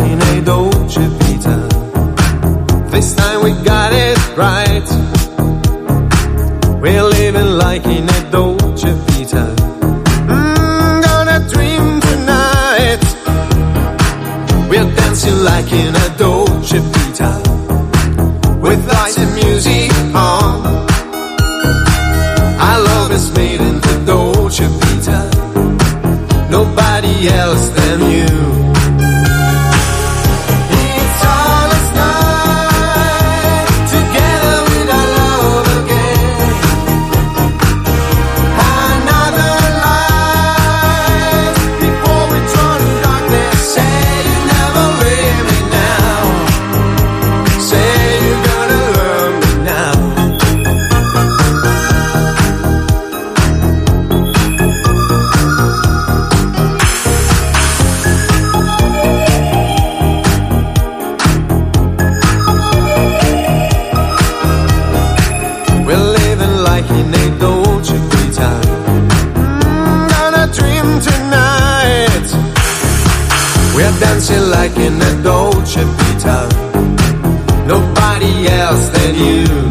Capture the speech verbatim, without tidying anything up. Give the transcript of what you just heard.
in a Dolce Vita. This time we got it right. We're living like in a Dolce Vita. Mm, gonna dream tonight. We're dancing like in a Dolce Vita. With lights and music on. Our love is made in the Dolce Vita. Nobody else than you. It's all us night, together with our love again. Another life, before we drown in darkness. Say you never leave me now. Say you're gonna love me now. We're living like in a Dolce Vita. Mm, gonna dream tonight. We're dancing like in a Dolce Vita. Nobody else than you.